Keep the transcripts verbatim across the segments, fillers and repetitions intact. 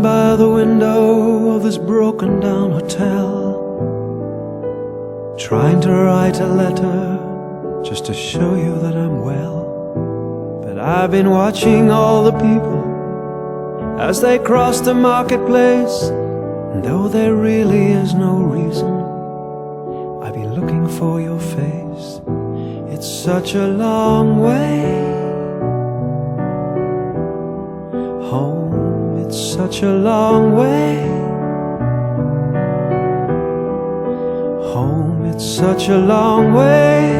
by the window of this broken down hotel, trying to write a letter just to show you that I'm well. But I've been watching all the people as they cross the marketplace, and though there really is no reason, I've been looking for your face. It's such a long way home, it's such a long way home, it's such a long way.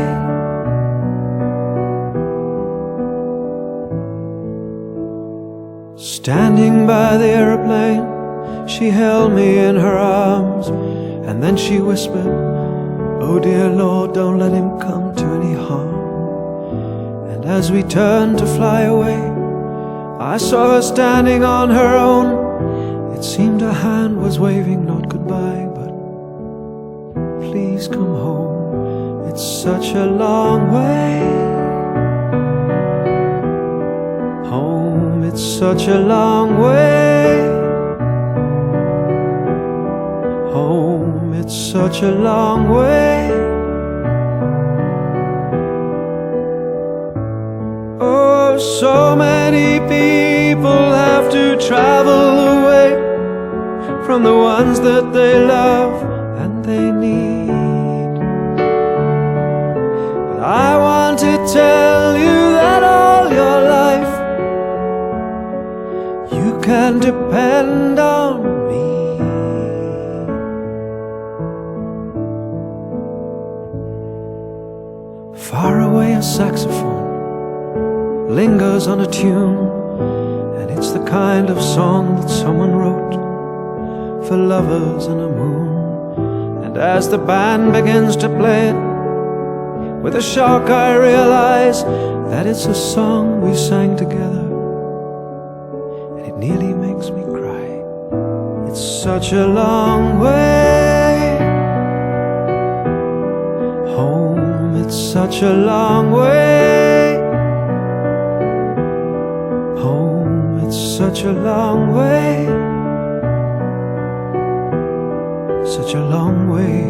Standing by the airplane, she held me in her arms, and then she whispered, "Oh dear Lord, don't let him come to any harm." And as we turned to fly away, I saw her standing on her own. It seemed her hand was waving not goodbye, but please come home. It's such a long way home, it's such a long way home, it's such a long way. Oh, so many people have to travel away from the ones that they love and they need. But I want to tell you that all your life you can depend on me. Far away a saxophone lingers on a tune, and it's the kind of song that someone wrote for lovers in a moon. And as the band begins to play it, with a shock I realize that it's a song we sang together, and it nearly makes me cry. It's such a long way home, it's such a long way home, it's such a long way, such a long way.